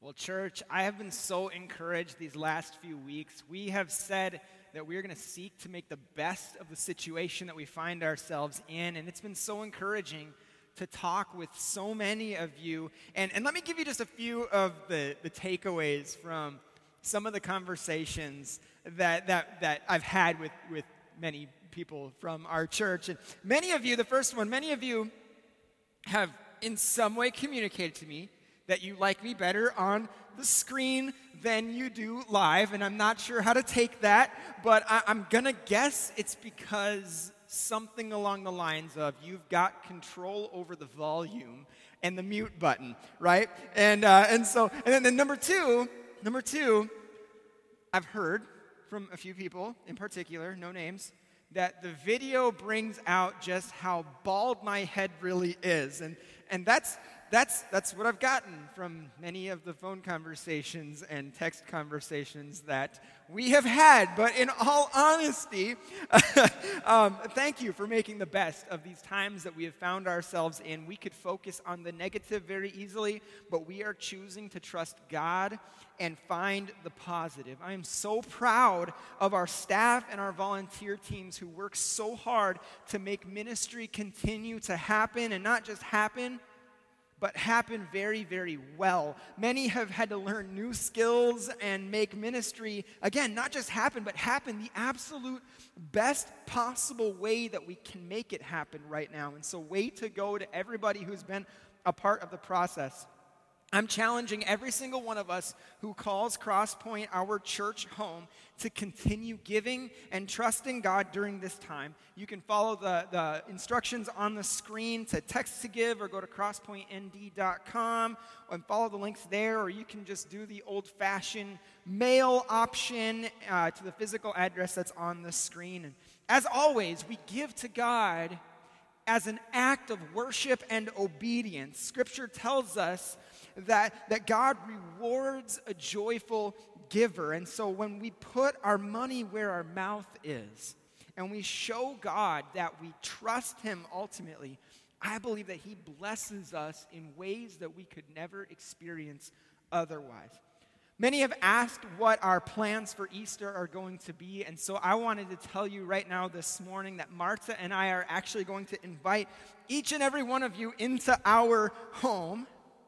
Well, church, I have been so encouraged these last few weeks. We have said that we're going to seek to make the best of the situation that we find ourselves in, and it's been so encouraging to talk with so many of you. And let me give you just a few of the takeaways from some of the conversations that I've had with many people from our church. And many of you, the first one, many of you have in some way communicated to me that you like me better on the screen than you do live, and I'm not sure how to take that, but I'm gonna guess it's because something along the lines of you've got control over the volume and the mute button, right? And then number two, I've heard from a few people in particular, no names, that the video brings out just how bald my head really is, and that's what I've gotten from many of the phone conversations and text conversations that we have had. But in all honesty, thank you for making the best of these times that we have found ourselves in. We could focus on the negative very easily, but we are choosing to trust God and find the positive. I am so proud of our staff and our volunteer teams who work so hard to make ministry continue to happen, and not just happen, but happen very, very well. Many have had to learn new skills and make ministry, again, not just happen, but happen the absolute best possible way that we can make it happen right now. And so way to go to everybody who's been a part of the process. I'm challenging every single one of us who calls Crosspoint our church home to continue giving and trusting God during this time. You can follow the instructions on the screen to text to give, or go to crosspointnd.com and follow the links there, or you can just do the old-fashioned mail option to the physical address that's on the screen. And as always, we give to God as an act of worship and obedience. Scripture tells us that God rewards a joyful giver. And so when we put our money where our mouth is, and we show God that we trust Him ultimately, I believe that He blesses us in ways that we could never experience otherwise. Many have asked what our plans for Easter are going to be, and so I wanted to tell you right now this morning that Marta and I are actually going to invite each and every one of you into our home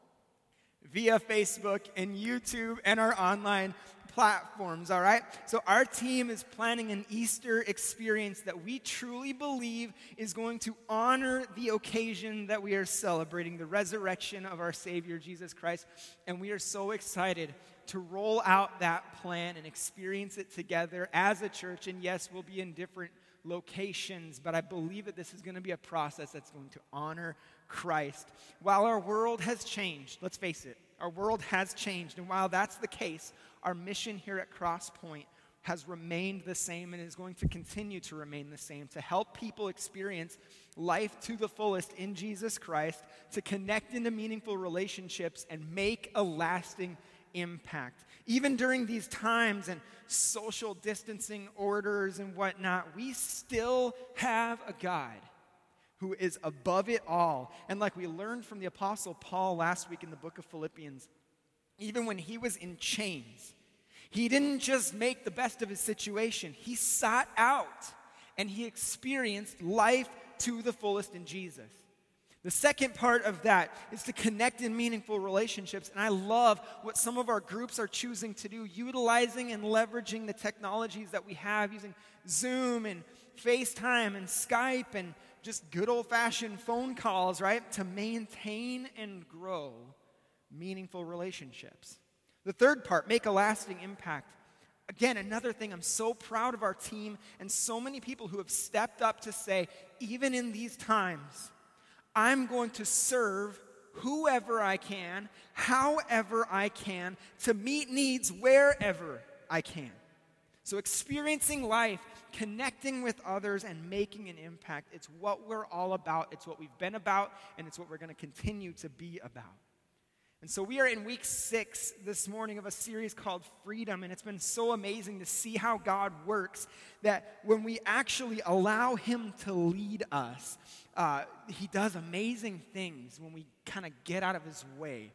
via Facebook and YouTube and our online platforms, all right? So our team is planning an Easter experience that we truly believe is going to honor the occasion that we are celebrating, the resurrection of our Savior, Jesus Christ. And we are so excited to roll out that plan and experience it together as a church. And yes, we'll be in different locations, but I believe that this is going to be a process that's going to honor Christ. While our world has changed, let's face it, our world has changed, and while that's the case, our mission here at Crosspoint has remained the same and is going to continue to remain the same, to help people experience life to the fullest in Jesus Christ, to connect into meaningful relationships and make a lasting impact. Even during these times and social distancing orders and whatnot, we still have a God who is above it all. And like we learned from the Apostle Paul last week in the book of Philippians, even when he was in chains, he didn't just make the best of his situation. He sought out and he experienced life to the fullest in Jesus. The second part of that is to connect in meaningful relationships. And I love what some of our groups are choosing to do, utilizing and leveraging the technologies that we have, using Zoom and FaceTime and Skype and just good old-fashioned phone calls, right, to maintain and grow meaningful relationships. The third part, make a lasting impact. Again, another thing, I'm so proud of our team and so many people who have stepped up to say, even in these times, I'm going to serve whoever I can, however I can, to meet needs wherever I can. So experiencing life, connecting with others, and making an impact, it's what we're all about. It's what we've been about, and it's what we're going to continue to be about. And so we are in week 6 this morning of a series called Freedom, and it's been so amazing to see how God works, that when we actually allow Him to lead us, He does amazing things when we kind of get out of His way.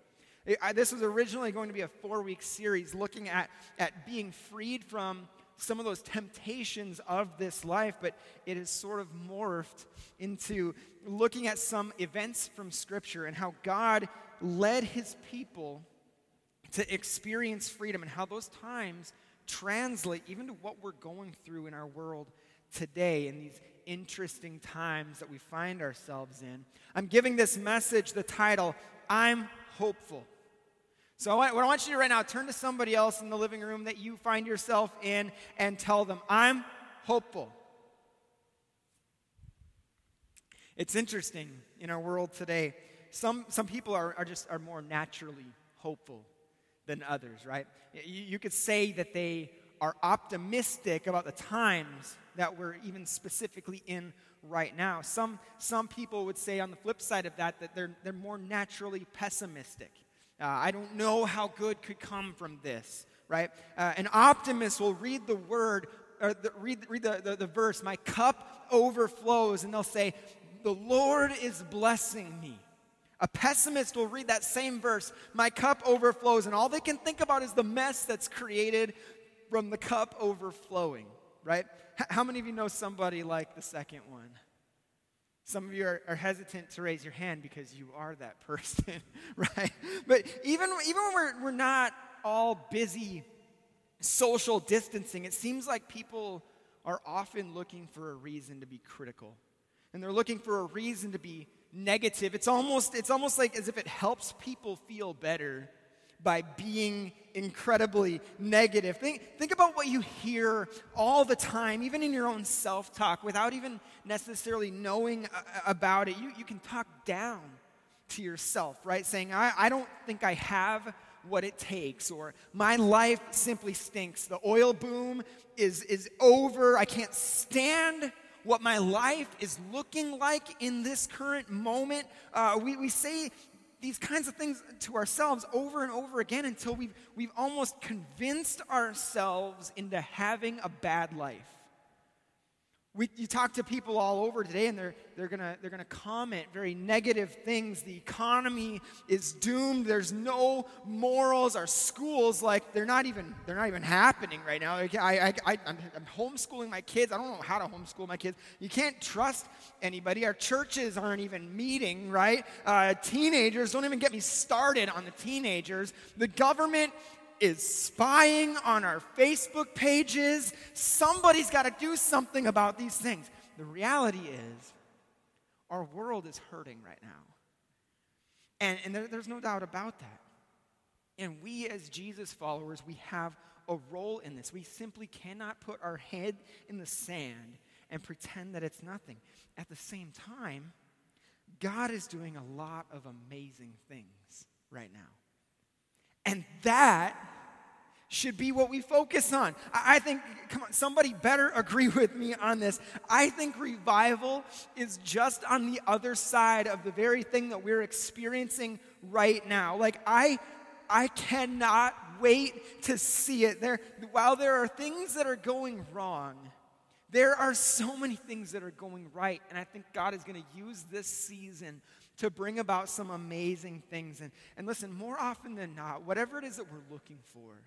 This was originally going to be a 4-week series looking at being freed from some of those temptations of this life, but it has sort of morphed into looking at some events from Scripture and how God led his people to experience freedom and how those times translate even to what we're going through in our world today in these interesting times that we find ourselves in. I'm giving this message the title, I'm Hopeful. So what I want you to do right now, turn to somebody else in the living room that you find yourself in and tell them, I'm hopeful. It's interesting in our world today. Some people are more naturally hopeful than others, right? You could say that they are optimistic about the times that we're even specifically in right now. Some people would say on the flip side of that they're more naturally pessimistic. I don't know how good could come from this, right? An optimist will read the word, or read the verse, my cup overflows, and they'll say, the Lord is blessing me. A pessimist will read that same verse, my cup overflows, and all they can think about is the mess that's created from the cup overflowing, right? How many of you know somebody like the second one? Some of you are hesitant to raise your hand because you are that person, right? But even when we're not all busy social distancing, it seems like people are often looking for a reason to be critical. And they're looking for a reason to be negative. It's almost like as if it helps people feel better by being incredibly negative. Think about what you hear all the time, even in your own self-talk, without even necessarily knowing about it. You can talk down to yourself, right? Saying, I don't think I have what it takes, or my life simply stinks. The oil boom is over. I can't stand what my life is looking like in this current moment. We say these kinds of things to ourselves over and over again until we've almost convinced ourselves into having a bad life. You talk to people all over today, and they're gonna comment very negative things. The economy is doomed. There's no morals. Our schools, like they're not even happening right now. I'm homeschooling my kids. I don't know how to homeschool my kids. You can't trust anybody. Our churches aren't even meeting, right? Teenagers, don't even get me started on the teenagers. The government is spying on our Facebook pages. Somebody's got to do something about these things. The reality is, our world is hurting right now. And there's no doubt about that. And we as Jesus followers, we have a role in this. We simply cannot put our head in the sand and pretend that it's nothing. At the same time, God is doing a lot of amazing things right now. And that should be what we focus on. I think, come on, somebody better agree with me on this. I think revival is just on the other side of the very thing that we're experiencing right now. Like, I cannot wait to see it. While there are things that are going wrong, there are so many things that are going right. And I think God is going to use this season to bring about some amazing things. And listen, more often than not, whatever it is that we're looking for,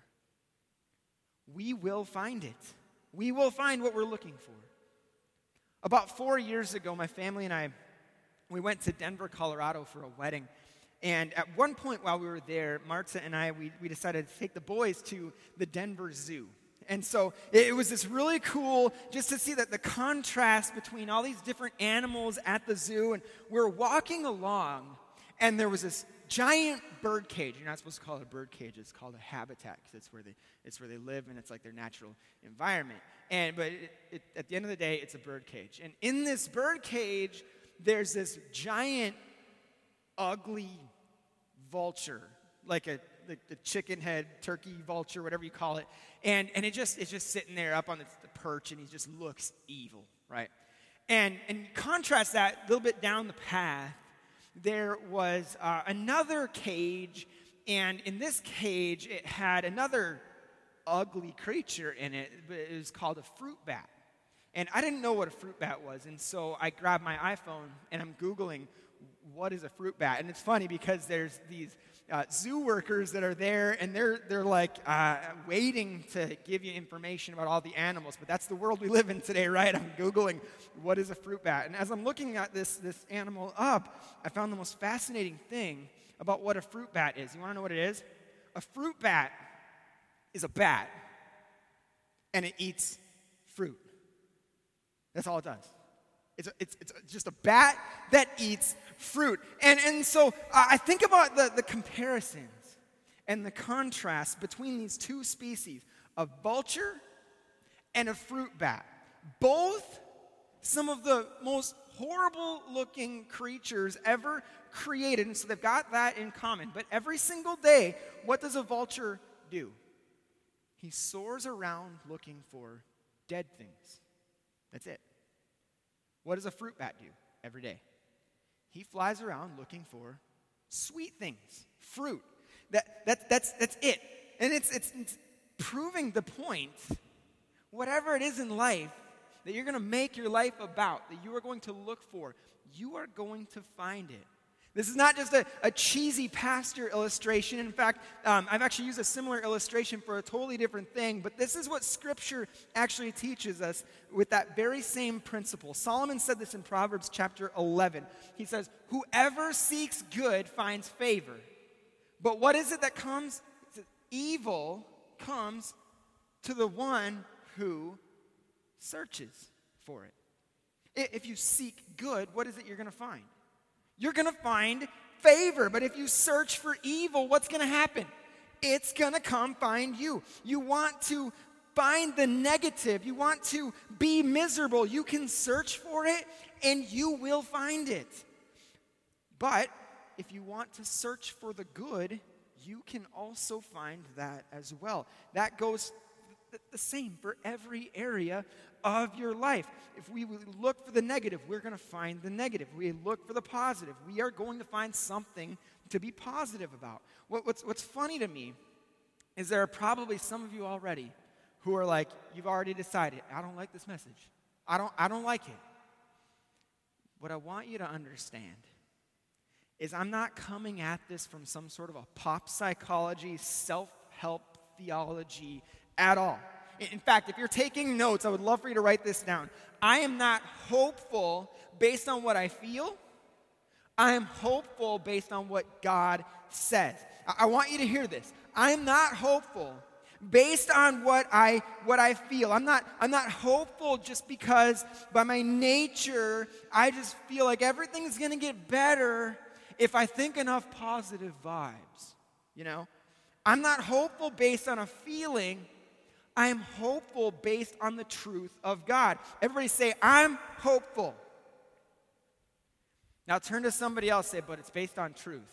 we will find it. We will find what we're looking for. About 4 years ago, my family and I, we went to Denver, Colorado for a wedding. And at one point while we were there, Marta and I, we decided to take the boys to the Denver Zoo. And so it was this really cool just to see that the contrast between all these different animals at the zoo. And we're walking along, and there was this giant bird cage. You're not supposed to call it a bird cage. It's called a habitat because it's where they live, and it's like their natural environment. But at the end of the day, it's a bird cage. And in this bird cage, there's this giant, ugly vulture, like the chicken head, turkey vulture, whatever you call it. And it's just sitting there up on the perch, and he just looks evil, right? And contrast that a little bit down the path, there was another cage, and in this cage, it had another ugly creature in it. It was called a fruit bat. And I didn't know what a fruit bat was, and so I grabbed my iPhone, and I'm Googling, what is a fruit bat? And it's funny because there's these zoo workers that are there, and they're like waiting to give you information about all the animals. But that's the world we live in today, right? I'm Googling, what is a fruit bat? And as I'm looking at this animal up, I found the most fascinating thing about what a fruit bat is. You want to know what it is? A fruit bat is a bat, and it eats fruit. That's all it does. It's just a bat that eats fruit. And so I think about the comparisons and the contrast between these two species, a vulture and a fruit bat. Both some of the most horrible-looking creatures ever created, and so they've got that in common. But every single day, what does a vulture do? He soars around looking for dead things. That's it. What does a fruit bat do every day? He flies around looking for sweet things, fruit. That's it. And it's proving the point, whatever it is in life that you're going to make your life about, that you are going to look for, you are going to find it. This is not just a cheesy pastor illustration. In fact, I've actually used a similar illustration for a totally different thing, but this is what Scripture actually teaches us with that very same principle. Solomon said this in Proverbs chapter 11. He says, whoever seeks good finds favor. But what is it that comes? It says, evil comes to the one who searches for it. If you seek good, what is it you're going to find? You're going to find favor. But if you search for evil, what's going to happen? It's going to come find you. You want to find the negative. You want to be miserable. You can search for it, and you will find it. But if you want to search for the good, you can also find that as well. That goes the same for every area of your life. If we look for the negative, we're going to find the negative. We look for the positive, we are going to find something to be positive about. What's funny to me is there are probably some of you already who are like, you've already decided, I don't like this message. I don't like it. What I want you to understand is I'm not coming at this from some sort of a pop psychology, self-help theology at all. In fact, if you're taking notes, I would love for you to write this down. I am not hopeful based on what I feel. I am hopeful based on what God says. I want you to hear this. I am not hopeful based on what I feel. I'm not hopeful just because by my nature I just feel like everything's going to get better if I think enough positive vibes, you know? I'm not hopeful based on a feeling. I am hopeful based on the truth of God. Everybody say, I'm hopeful. Now turn to somebody else and say, but it's based on truth.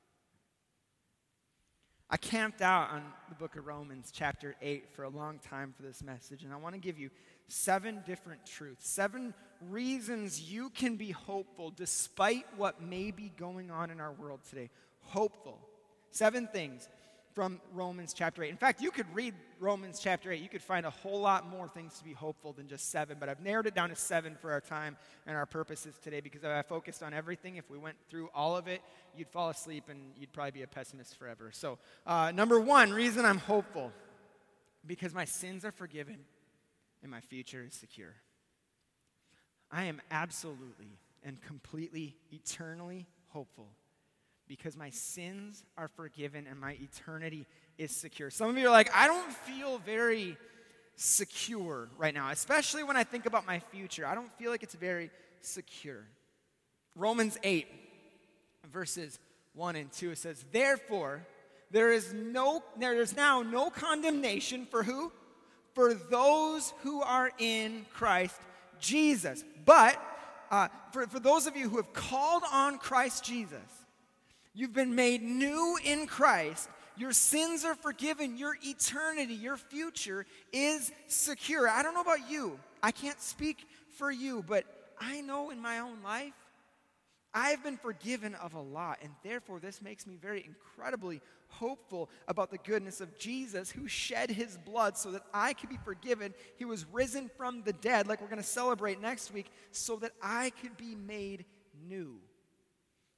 I camped out on the book of Romans chapter 8 for a long time for this message, and I want to give you 7 different truths, 7 reasons you can be hopeful despite what may be going on in our world today. Hopeful. 7 things from Romans chapter 8. In fact, you could read Romans chapter 8. You could find a whole lot more things to be hopeful than just 7, but I've narrowed it down to 7 for our time and our purposes today because if I focused on everything, if we went through all of it, you'd fall asleep and you'd probably be a pessimist forever. So, number 1, reason I'm hopeful, because my sins are forgiven and my future is secure. I am absolutely and completely, eternally hopeful because my sins are forgiven and my eternity is secure. Some of you are like, I don't feel very secure right now, especially when I think about my future. I don't feel like it's very secure. Romans 8, verses 1 and 2, it says, therefore, there is now no condemnation for who? For those who are in Christ Jesus. But for those of you who have called on Christ Jesus, you've been made new in Christ. Your sins are forgiven. Your eternity, your future is secure. I don't know about you. I can't speak for you, but I know in my own life, I've been forgiven of a lot, and therefore this makes me very incredibly hopeful about the goodness of Jesus who shed his blood so that I could be forgiven. He was risen from the dead, like we're going to celebrate next week, so that I could be made new.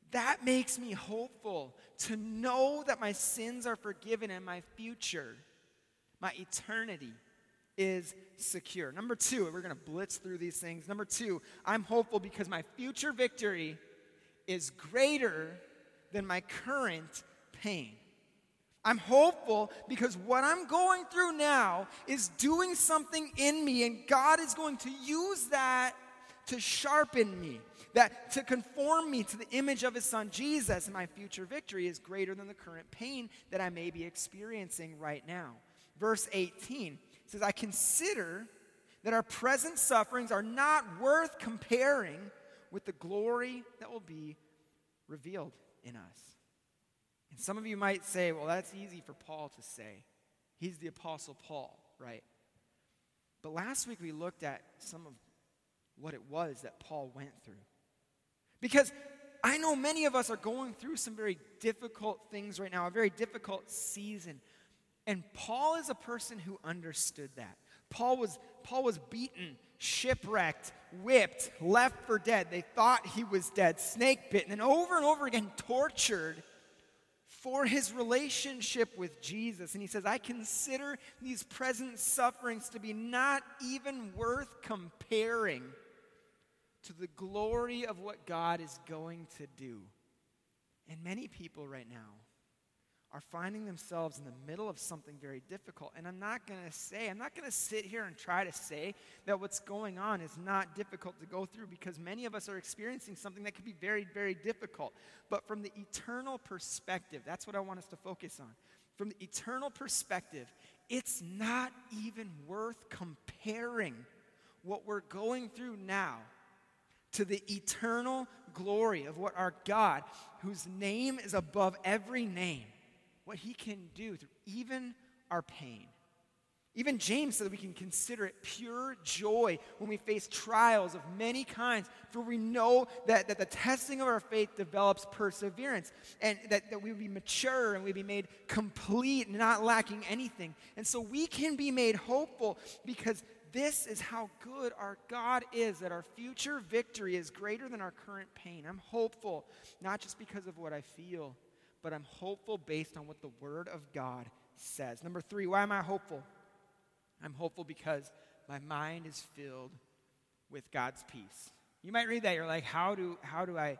That makes me hopeful to know that my sins are forgiven and my future, my eternity, is secure. Number two, we're going to blitz through these things. Number two, I'm hopeful because my future victory is greater than my current pain. I'm hopeful because what I'm going through now is doing something in me, and God is going to use that to sharpen me, that to conform me to the image of his son Jesus, and my future victory is greater than the current pain that I may be experiencing right now. Verse 18 says, I consider that our present sufferings are not worth comparing with the glory that will be revealed in us. And some of you might say, well, that's easy for Paul to say. He's the Apostle Paul, right? But last week we looked at some of what it was that Paul went through. Because I know many of us are going through some very difficult things right now, a very difficult season. And Paul is a person who understood that. Paul was beaten, shipwrecked, whipped, left for dead. They thought he was dead, snake bitten, and over again tortured for his relationship with Jesus. And he says, I consider these present sufferings to be not even worth comparing to the glory of what God is going to do. And many people right now are finding themselves in the middle of something very difficult. And I'm not going to sit here and try to say that what's going on is not difficult to go through, because many of us are experiencing something that could be very, very difficult. But from the eternal perspective, that's what I want us to focus on. From the eternal perspective, it's not even worth comparing what we're going through now to the eternal glory of what our God, whose name is above every name, what he can do through even our pain. Even James said that we can consider it pure joy when we face trials of many kinds, for we know that the testing of our faith develops perseverance, and that we be mature and we be made complete and not lacking anything. And so we can be made hopeful because this is how good our God is, that our future victory is greater than our current pain. I'm hopeful, not just because of what I feel, but I'm hopeful based on what the Word of God says. Number three, why am I hopeful? I'm hopeful because my mind is filled with God's peace. You might read that, you're like, how do I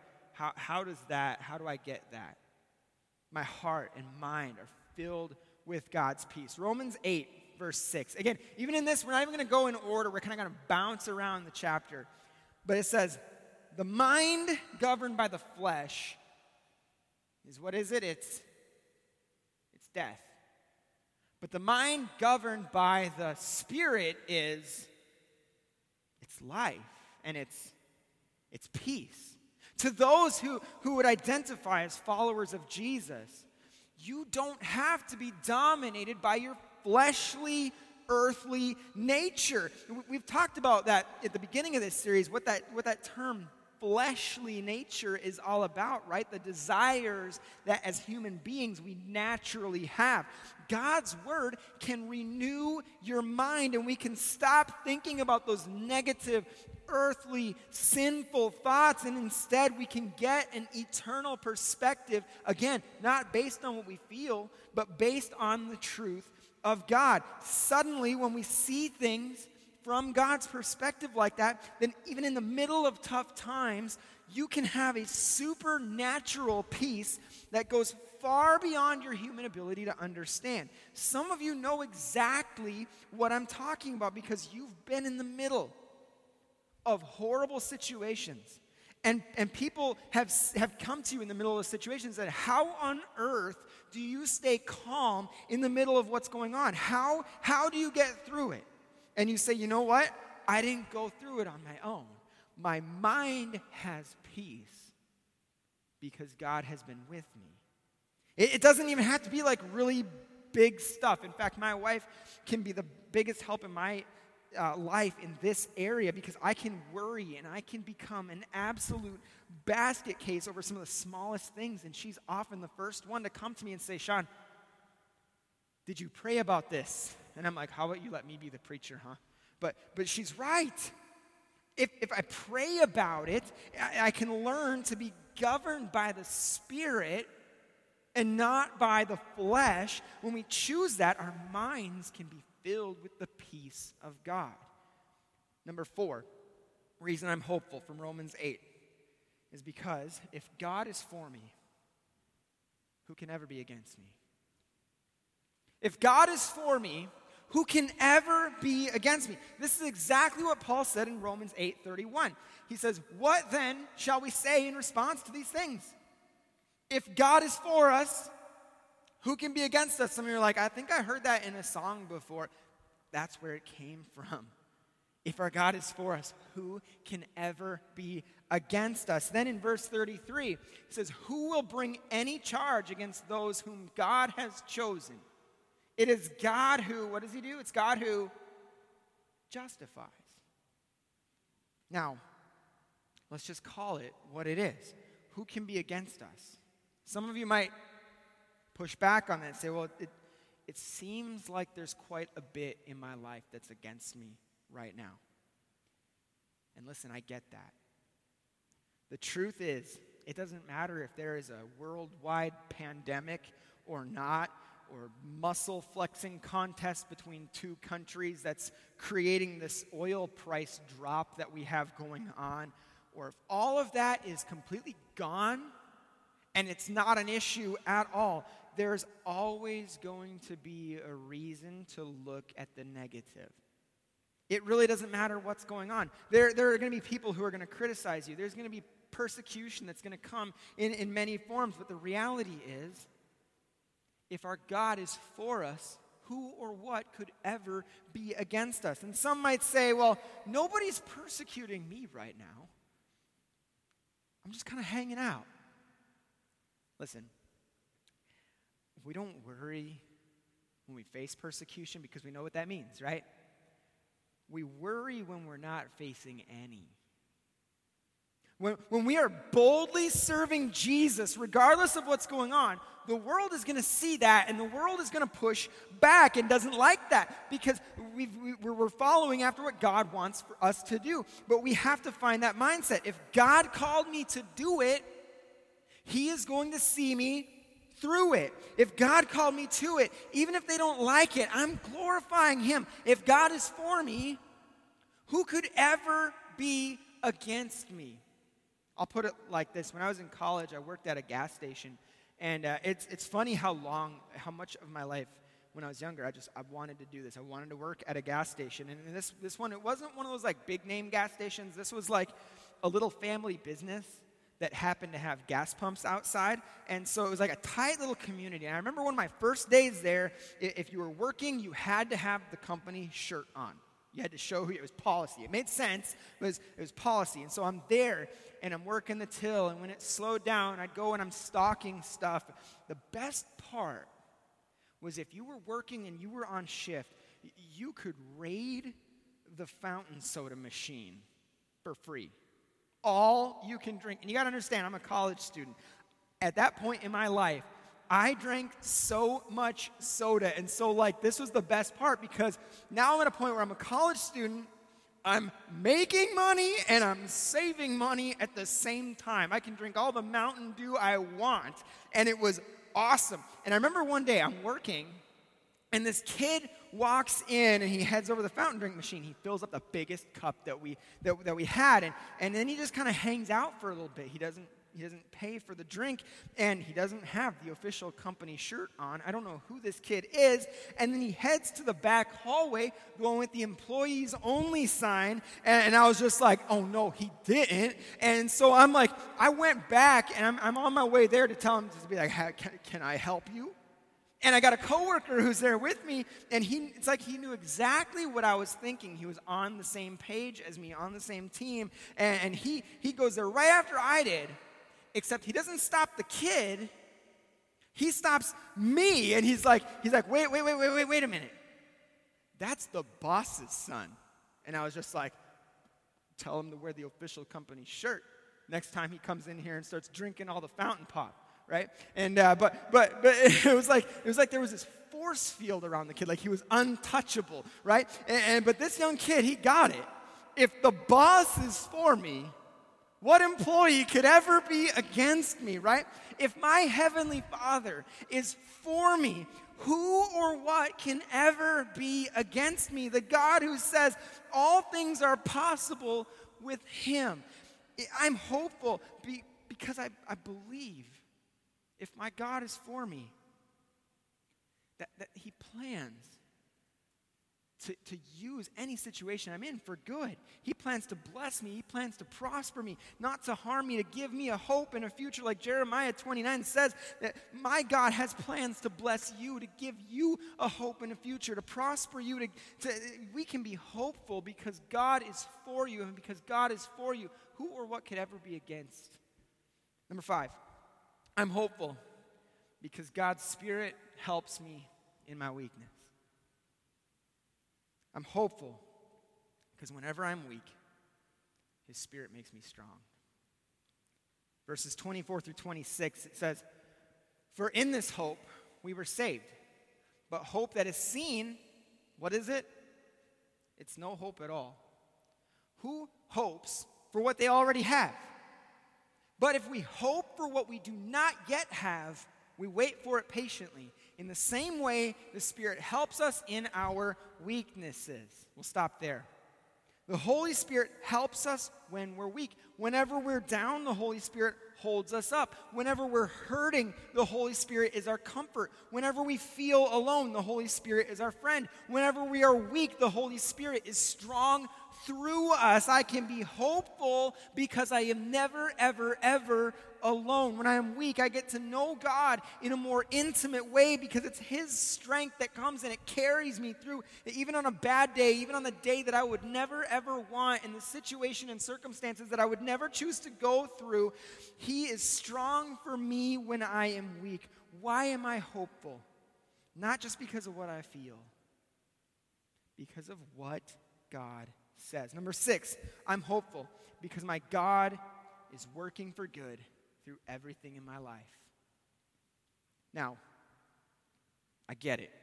get that? My heart and mind are filled with God's peace. Romans 8, verse 6. Again, even in this, we're not even going to go in order. We're kind of going to bounce around the chapter. But it says, the mind governed by the flesh is, what is it? It's death. But the mind governed by the Spirit it's life, and it's peace. To those who would identify as followers of Jesus, you don't have to be dominated by your fleshly, earthly nature. We've talked about that at the beginning of this series, what that term fleshly nature is all about, right? The desires that as human beings we naturally have. God's word can renew your mind, and we can stop thinking about those negative, earthly, sinful thoughts, and instead we can get an eternal perspective, again, not based on what we feel, but based on the truth of God. Suddenly, when we see things from God's perspective like that, then even in the middle of tough times, you can have a supernatural peace that goes far beyond your human ability to understand. Some of you know exactly what I'm talking about because you've been in the middle of horrible situations. And people have come to you in the middle of situations that, how on earth do you stay calm in the middle of what's going on? How do you get through it? And you say, you know what? I didn't go through it on my own. My mind has peace because God has been with me. It doesn't even have to be like really big stuff. In fact, my wife can be the biggest help in my life in this area, because I can worry and I can become an absolute basket case over some of the smallest things. And she's often the first one to come to me and say, Sean, did you pray about this? And I'm like, how about you let me be the preacher, huh? But she's right. If I pray about it, I can learn to be governed by the Spirit and not by the flesh, when we choose that, our minds can be filled with the peace of God. Number 4, reason I'm hopeful from Romans 8 is because if God is for me, who can ever be against me? If God is for me, who can ever be against me? This is exactly what Paul said in Romans 8:31. He says, what then shall we say in response to these things? If God is for us, who can be against us? Some of you are like, I think I heard that in a song before. That's where it came from. If our God is for us, who can ever be against us? Then in verse 33, it says, who will bring any charge against those whom God has chosen? It is God who, what does he do? It's God who justifies. Now, let's just call it what it is. Who can be against us? Some of you might push back on that and say, well, it seems like there's quite a bit in my life that's against me right now. And listen, I get that. The truth is, it doesn't matter if there is a worldwide pandemic or not, or muscle flexing contest between two countries that's creating this oil price drop that we have going on, or if all of that is completely gone and it's not an issue at all, there's always going to be a reason to look at the negative. It really doesn't matter what's going on. There are going to be people who are going to criticize you. There's going to be persecution that's going to come in many forms. But the reality is, if our God is for us, who or what could ever be against us? And some might say, well, nobody's persecuting me right now. I'm just kind of hanging out. Listen, we don't worry when we face persecution because we know what that means, right? We worry when we're not facing any. When we are boldly serving Jesus, regardless of what's going on, the world is going to see that, and the world is going to push back and doesn't like that because we're following after what God wants for us to do. But we have to find that mindset. If God called me to do it, he is going to see me through it. If God called me to it, even if they don't like it, I'm glorifying him. If God is for me, who could ever be against me? I'll put it like this. When I was in college, I worked at a gas station. And it's funny how much of my life when I was younger, I wanted to do this. I wanted to work at a gas station. And this one, it wasn't one of those like big name gas stations. This was like a little family business that happened to have gas pumps outside. And so it was like a tight little community. And I remember one of my first days there, if you were working, you had to have the company shirt on. You had to show who it was policy. It made sense, but it was policy. And so I'm there, and I'm working the till, and when it slowed down, I'd go and I'm stocking stuff. The best part was if you were working and you were on shift, you could raid the fountain soda machine for free. All you can drink. And you got to understand, I'm a college student. At that point in my life, I drank so much soda. And so, this was the best part because now I'm at a point where I'm a college student, I'm making money, and I'm saving money at the same time. I can drink all the Mountain Dew I want, and it was awesome. And I remember one day I'm working, and this kid walks in, and he heads over to the fountain drink machine. He fills up the biggest cup that we had, and then he just kind of hangs out for a little bit. He doesn't pay for the drink, and he doesn't have the official company shirt on. I don't know who this kid is. And then he heads to the back hallway, going with the employees only sign. And I was just like, oh no, he didn't. And so I'm like, I went back, and I'm on my way there to tell him to be like, can I help you? And I got a coworker who's there with me, and it's like he knew exactly what I was thinking. He was on the same page as me, on the same team, and he goes there right after I did, except he doesn't stop the kid. He stops me, and he's like, wait a minute. That's the boss's son. And I was just like, tell him to wear the official company shirt next time he comes in here and starts drinking all the fountain pop. Right? And but it was like there was this force field around the kid, like he was untouchable, right? But this young kid, he got it. If the boss is for me, What employee could ever be against me, right? If my heavenly Father is for me, who or what can ever be against me? The God who says all things are possible with him. I'm hopeful because I believe if my God is for me, that he plans to use any situation I'm in for good. He plans to bless me. He plans to prosper me, not to harm me, to give me a hope and a future. Like Jeremiah 29 says, that my God has plans to bless you, to give you a hope and a future, to prosper you. We can be hopeful because God is for you, and because God is for you, who or what could ever be against? Number 5, I'm hopeful because God's Spirit helps me in my weakness. I'm hopeful because whenever I'm weak, his Spirit makes me strong. Verses 24 through 26, it says, "For in this hope we were saved. But hope that is seen, what is it? It's no hope at all. Who hopes for what they already have? But if we hope for what we do not yet have, we wait for it patiently. In the same way, the Spirit helps us in our weaknesses." We'll stop there. The Holy Spirit helps us when we're weak. Whenever we're down, the Holy Spirit holds us up. Whenever we're hurting, the Holy Spirit is our comfort. Whenever we feel alone, the Holy Spirit is our friend. Whenever we are weak, the Holy Spirit is strong through us. I can be hopeful because I am never, ever, ever alone. When I am weak, I get to know God in a more intimate way because it's his strength that comes and it carries me through. Even on a bad day, even on the day that I would never, ever want, in the situation and circumstances that I would never choose to go through, he is strong for me when I am weak. Why am I hopeful? Not just because of what I feel, because of what God says. Number 6, I'm hopeful because my God is working for good through everything in my life. Now, I get it.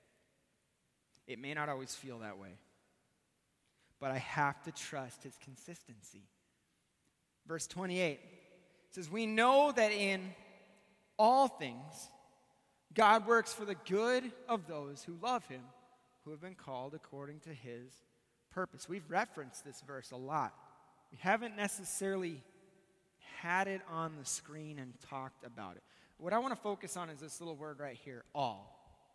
It may not always feel that way, but I have to trust his consistency. Verse 28 says, "We know that in all things God works for the good of those who love him, who have been called according to his purpose." We've referenced this verse a lot. We haven't necessarily had it on the screen and talked about it. What I want to focus on is this little word right here, all.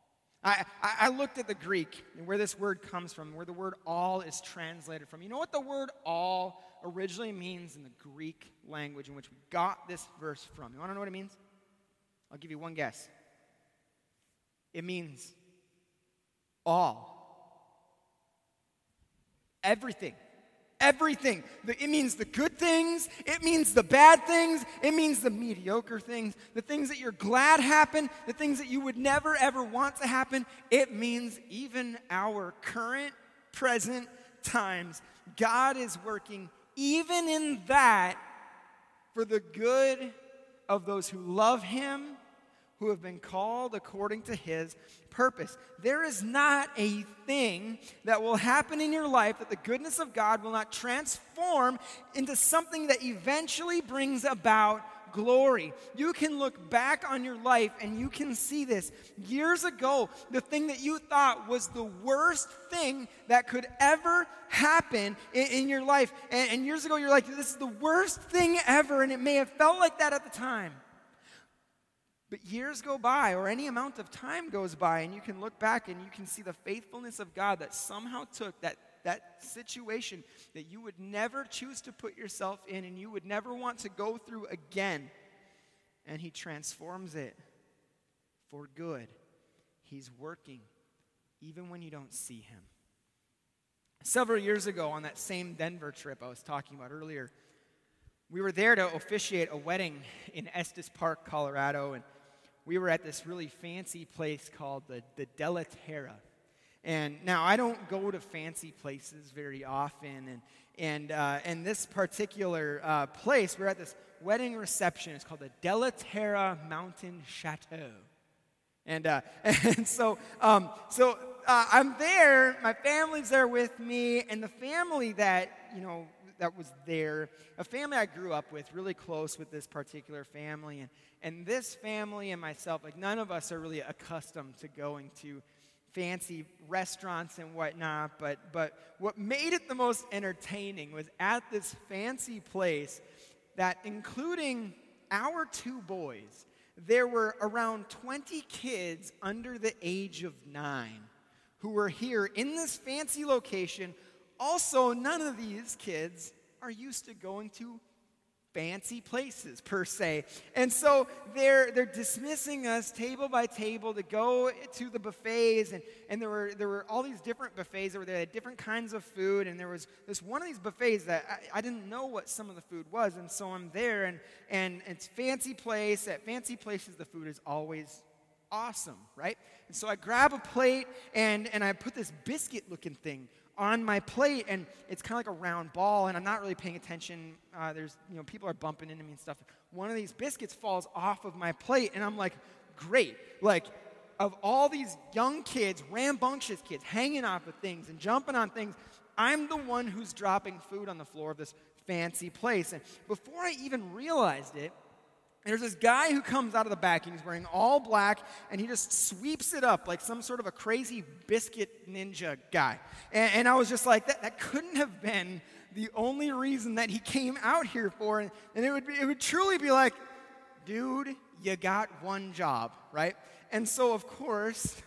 I looked at the Greek and where this word comes from, where the word all is translated from. You know what the word all originally means in the Greek language in which we got this verse from? You want to know what it means? I'll give you one guess. It means all. Everything. Everything. It means the good things. It means the bad things. It means the mediocre things. The things that you're glad happen. The things that you would never, ever want to happen. It means even our current, present times. God is working even in that for the good of those who love him, who have been called according to his purpose. There is not a thing that will happen in your life that the goodness of God will not transform into something that eventually brings about glory. You can look back on your life and you can see this. Years ago, the thing that you thought was the worst thing that could ever happen in your life, and years ago you're like, this is the worst thing ever, and it may have felt like that at the time. But years go by, or any amount of time goes by, and you can look back and you can see the faithfulness of God that somehow took that situation that you would never choose to put yourself in and you would never want to go through again, and he transforms it for good. He's working even when you don't see him. Several years ago on that same Denver trip I was talking about earlier, we were there to officiate a wedding in Estes Park, Colorado, and we were at this really fancy place called the De La Terra. And now I don't go to fancy places very often, and this particular place, we're at this wedding reception. It's called the De La Terra Mountain Chateau. And so I'm there, my family's there with me, and the family that, that was there, a family I grew up with, really close with this particular family. And this family and myself, like none of us are really accustomed to going to fancy restaurants and whatnot, but what made it the most entertaining was at this fancy place that, including our two boys, there were around 20 kids under the age of 9 who were here in this fancy location. Also, none of these kids are used to going to fancy places, per se. And so they're dismissing us table by table to go to the buffets, and there were all these different buffets that were there, different kinds of food, and there was this one of these buffets that I didn't know what some of the food was, and so I'm there, and it's fancy place. At fancy places, the food is always awesome, right? And so I grab a plate, and I put this biscuit-looking thing on my plate, and it's kind of like a round ball, and I'm not really paying attention. There's, people are bumping into me and stuff. One of these biscuits falls off of my plate, and I'm like, great. Like, of all these young kids, rambunctious kids, hanging off of things and jumping on things, I'm the one who's dropping food on the floor of this fancy place. And before I even realized it, there's this guy who comes out of the back, and he's wearing all black, and he just sweeps it up like some sort of a crazy biscuit ninja guy. And I was just like, that couldn't have been the only reason that he came out here for. And it would truly be like, dude, you got one job, right? And so, of course,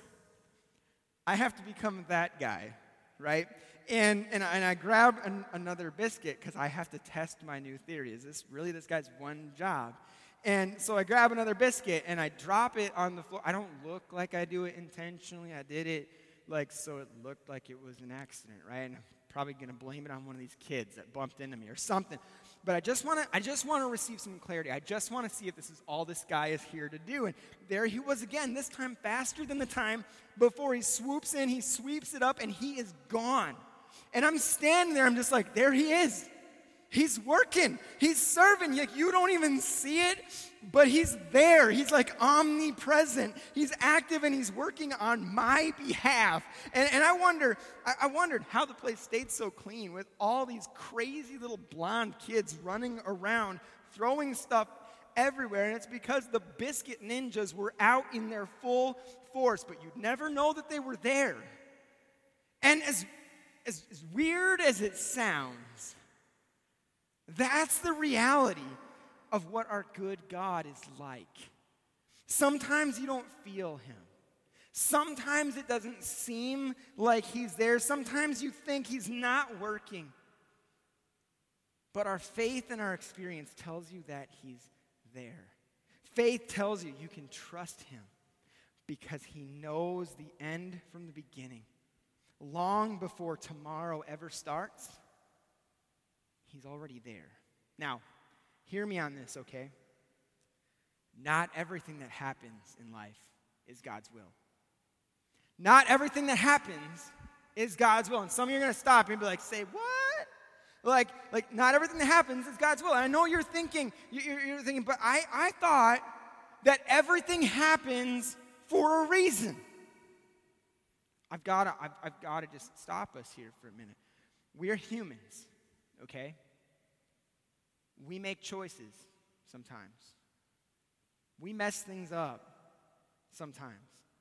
I have to become that guy, right? And I grab another biscuit because I have to test my new theory. Is this really this guy's one job? And so I grab another biscuit, and I drop it on the floor. I don't look like I do it intentionally. I did it so it looked like it was an accident, right? And I'm probably going to blame it on one of these kids that bumped into me or something. But I just want to receive some clarity. I just want to see if this is all this guy is here to do. And there he was again, this time faster than the time before. He swoops in, he sweeps it up, and he is gone. And I'm standing there, I'm just like, there he is. He's working. He's serving. You don't even see it, but he's there. He's like omnipresent. He's active, and he's working on my behalf. And I wondered how the place stayed so clean with all these crazy little blonde kids running around, throwing stuff everywhere. And it's because the biscuit ninjas were out in their full force, but you'd never know that they were there. And as weird as it sounds, that's the reality of what our good God is like. Sometimes you don't feel him. Sometimes it doesn't seem like he's there. Sometimes you think he's not working. But our faith and our experience tells you that he's there. Faith tells you you can trust him because he knows the end from the beginning. Long before tomorrow ever starts, he's already there. Now, hear me on this, okay? Not everything that happens in life is God's will. Not everything that happens is God's will. And some of you are going to stop and be like, say, what? Like not everything that happens is God's will. And I know you're thinking, but I thought that everything happens for a reason. I've got to just stop us here for a minute. We're humans. Okay? We make choices sometimes. We mess things up sometimes.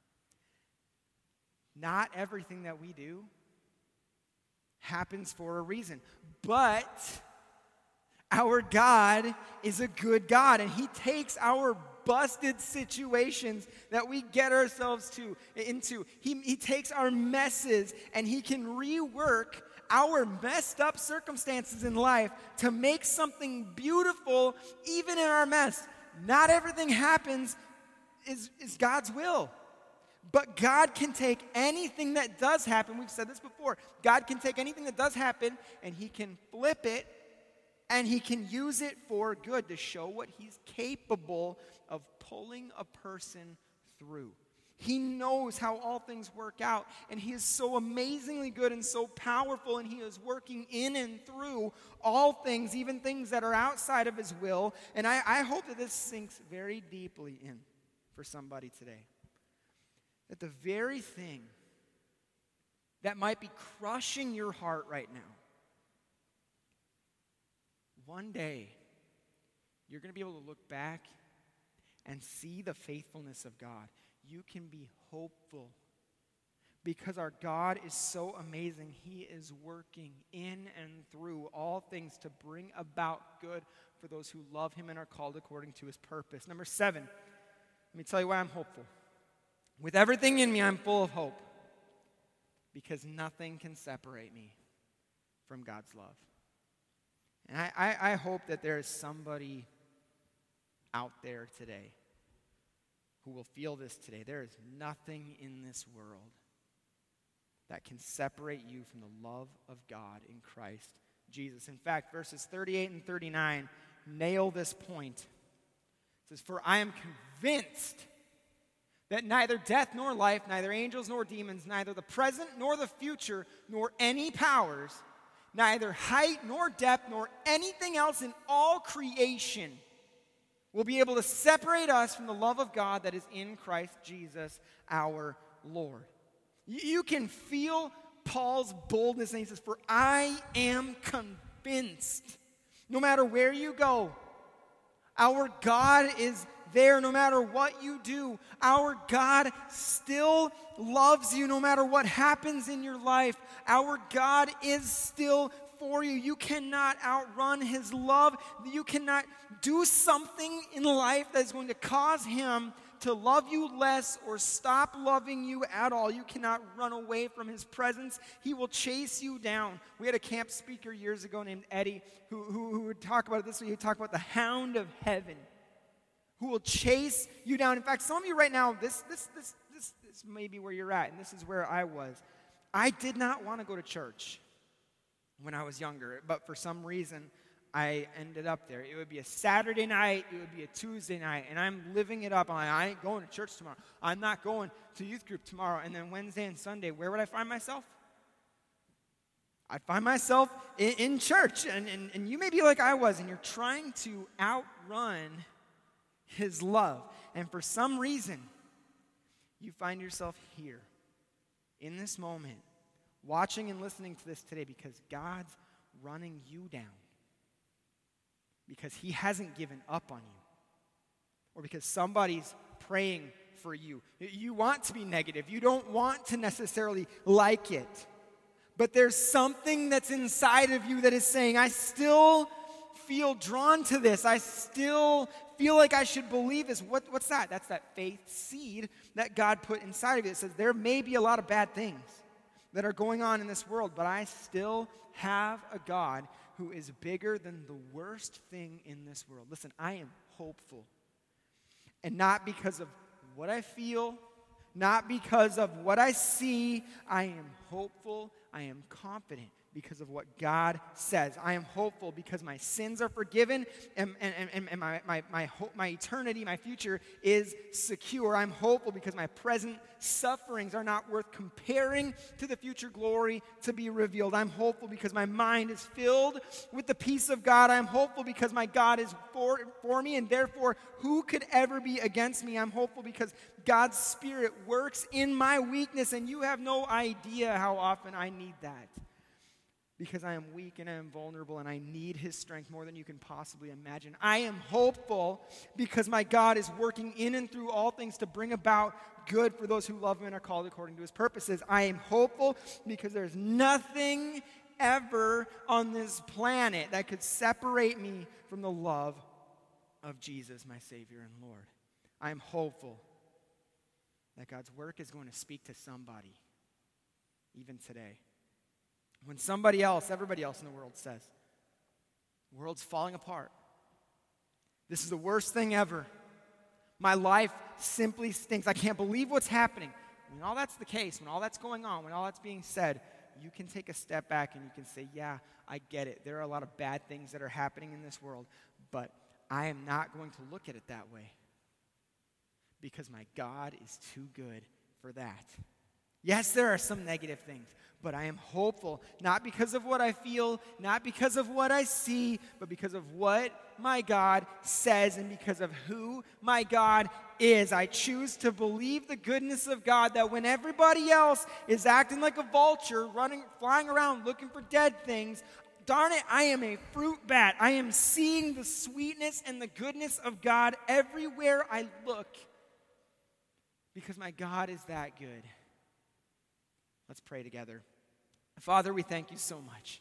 Not everything that we do happens for a reason. But our God is a good God, and he takes our busted situations that we get ourselves into. He takes our messes, and he can rework our messed up circumstances in life to make something beautiful even in our mess. Not everything happens is God's will. But God can take anything that does happen. We've said this before. God can take anything that does happen, and he can flip it, and he can use it for good to show what he's capable of pulling a person through. He knows how all things work out, and he is so amazingly good and so powerful, and he is working in and through all things, even things that are outside of his will. And I hope that this sinks very deeply in for somebody today. That the very thing that might be crushing your heart right now, one day, you're going to be able to look back and see the faithfulness of God. You can be hopeful because our God is so amazing. He is working in and through all things to bring about good for those who love him and are called according to his purpose. Number 7, let me tell you why I'm hopeful. With everything in me, I'm full of hope because nothing can separate me from God's love. And I hope that there is somebody out there today who will feel this today. There is nothing in this world that can separate you from the love of God in Christ Jesus. In fact, verses 38 and 39 nail this point. It says, "For I am convinced that neither death nor life, neither angels nor demons, neither the present nor the future, nor any powers, neither height nor depth, nor anything else in all creation will be able to separate us from the love of God that is in Christ Jesus our Lord." You can feel Paul's boldness, and he says, "For I am convinced." No matter where you go, our God is there no matter what you do. Our God still loves you no matter what happens in your life. Our God is still for you. You cannot outrun his love. You cannot do something in life that is going to cause him to love you less or stop loving you at all. You cannot run away from his presence. He will chase you down. We had a camp speaker years ago named Eddie who would talk about it this way. He would talk about the hound of heaven who will chase you down. In fact, some of you right now, this may be where you're at, and this is where I was. I did not want to go to church when I was younger, but for some reason, I ended up there. It would be a Saturday night, it would be a Tuesday night, and I'm living it up. I'm like, I ain't going to church tomorrow. I'm not going to youth group tomorrow. And then Wednesday and Sunday, where would I find myself? I'd find myself in church. And you may be like I was, and you're trying to outrun his love. And for some reason, you find yourself here, in this moment, watching and listening to this today because God's running you down. Because he hasn't given up on you. Or because somebody's praying for you. You want to be negative. You don't want to necessarily like it. But there's something that's inside of you that is saying, I still feel drawn to this. I still feel like I should believe this. What's that? That's that faith seed that God put inside of you. It says there may be a lot of bad things that are going on in this world, but I still have a God who is bigger than the worst thing in this world. Listen, I am hopeful. And not because of what I feel, not because of what I see. I am hopeful. I am confident because of what God says. I am hopeful because my sins are forgiven and my eternity, my future is secure. I'm hopeful because my present sufferings are not worth comparing to the future glory to be revealed. I'm hopeful because my mind is filled with the peace of God. I'm hopeful because my God is for me, and therefore who could ever be against me? I'm hopeful because God's Spirit works in my weakness, and you have no idea how often I need that. Because I am weak and I am vulnerable and I need his strength more than you can possibly imagine. I am hopeful because my God is working in and through all things to bring about good for those who love him and are called according to his purposes. I am hopeful because there's nothing ever on this planet that could separate me from the love of Jesus, my Savior and Lord. I am hopeful that God's work is going to speak to somebody, even today. When somebody else, everybody else in the world says, the world's falling apart. This is the worst thing ever. My life simply stinks. I can't believe what's happening. When all that's the case, when all that's going on, when all that's being said, you can take a step back and you can say, yeah, I get it. There are a lot of bad things that are happening in this world, but I am not going to look at it that way because my God is too good for that. Yes, there are some negative things, but I am hopeful, not because of what I feel, not because of what I see, but because of what my God says and because of who my God is. I choose to believe the goodness of God, that when everybody else is acting like a vulture, flying around looking for dead things, darn it, I am a fruit bat. I am seeing the sweetness and the goodness of God everywhere I look because my God is that good. Let's pray together. Father, we thank you so much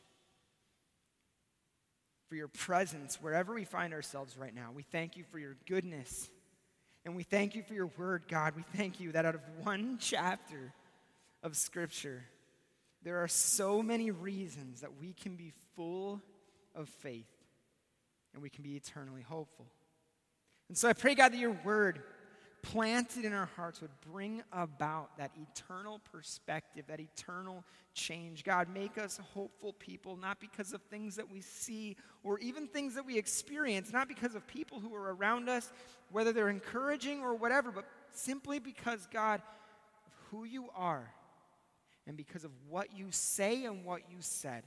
for your presence wherever we find ourselves right now. We thank you for your goodness. And we thank you for your word, God. We thank you that out of one chapter of Scripture, there are so many reasons that we can be full of faith and we can be eternally hopeful. And so I pray, God, that your word planted in our hearts would bring about that eternal perspective, that eternal change. God, make us hopeful people, not because of things that we see or even things that we experience, not because of people who are around us, whether they're encouraging or whatever, but simply because, God, of who you are and because of what you say and what you said.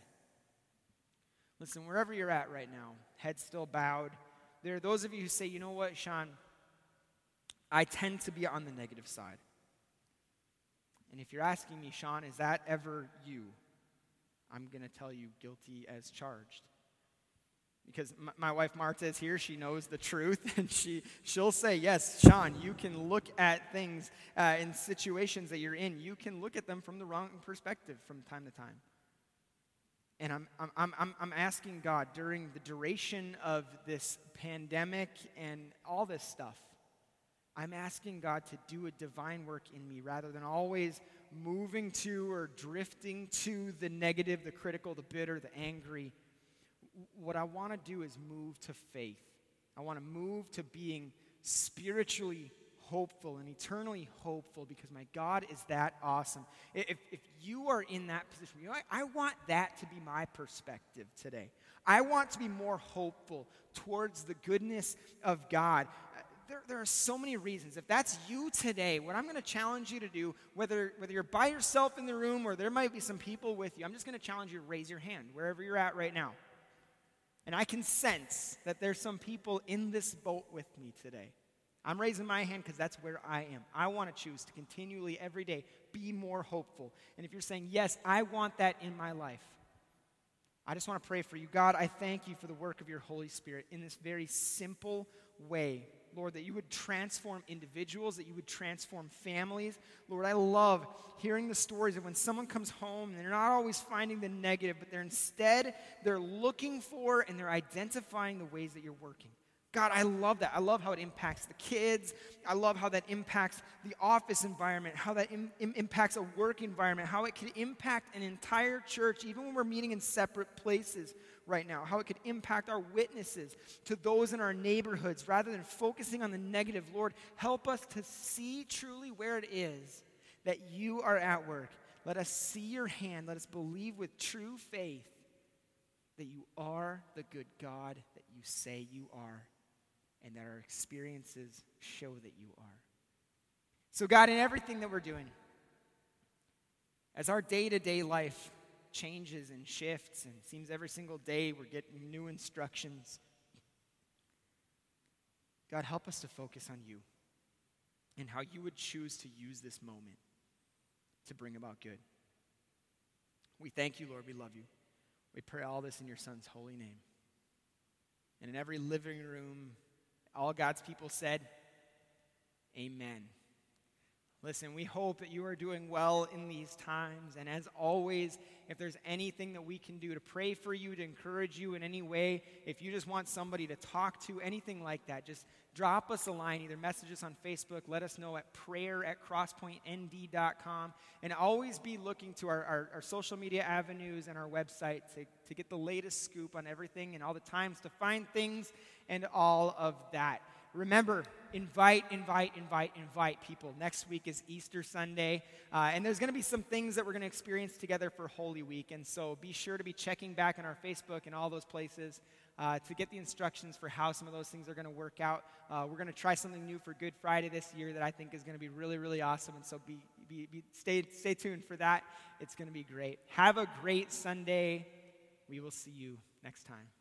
Listen, wherever you're at right now, head still bowed, there are those of you who say, you know what, Sean, I tend to be on the negative side. And if you're asking me, Sean, is that ever you? I'm going to tell you, guilty as charged. Because my wife Marta is here, she knows the truth, and she'll say, yes, Sean, you can look at things in situations that you're in. You can look at them from the wrong perspective from time to time. And I'm asking God, during the duration of this pandemic and all this stuff, I'm asking God to do a divine work in me rather than always moving to or drifting to the negative, the critical, the bitter, the angry. What I want to do is move to faith. I want to move to being spiritually hopeful and eternally hopeful because my God is that awesome. If you are in that position, I want that to be my perspective today. I want to be more hopeful towards the goodness of God. There are so many reasons. If that's you today, what I'm going to challenge you to do, whether you're by yourself in the room or there might be some people with you, I'm just going to challenge you to raise your hand wherever you're at right now. And I can sense that there's some people in this boat with me today. I'm raising my hand because that's where I am. I want to choose to continually every day be more hopeful. And if you're saying, yes, I want that in my life, I just want to pray for you. God, I thank you for the work of your Holy Spirit in this very simple way. Lord, that you would transform individuals, that you would transform families. Lord, I love hearing the stories of when someone comes home and they're not always finding the negative, but they're looking for and they're identifying the ways that you're working. God, I love that. I love how it impacts the kids. I love how that impacts the office environment, how that impacts a work environment, how it could impact an entire church, even when we're meeting in separate places right now, how it could impact our witnesses to those in our neighborhoods rather than focusing on the negative. Lord, help us to see truly where it is that you are at work. Let us see your hand. Let us believe with true faith that you are the good God that you say you are, and that our experiences show that you are. So God, in everything that we're doing, as our day-to-day life changes and shifts, and it seems every single day we're getting new instructions, God, help us to focus on you and how you would choose to use this moment to bring about good. We thank you, Lord. We love you. We pray all this in your Son's holy name. And in every living room, all God's people said, amen. Listen, we hope that you are doing well in these times. And as always, if there's anything that we can do to pray for you, to encourage you in any way, if you just want somebody to talk to, anything like that, just drop us a line, either message us on Facebook, let us know at prayer@crosspointnd.com, and always be looking to our social media avenues and our website to get the latest scoop on everything and all the times to find things and all of that. Remember, invite people. Next week is Easter Sunday, and there's going to be some things that we're going to experience together for Holy Week, and so be sure to be checking back on our Facebook and all those places to get the instructions for how some of those things are going to work out. We're going to try something new for Good Friday this year that I think is going to be really, really awesome, and so stay tuned for that. It's going to be great. Have a great Sunday. We will see you next time.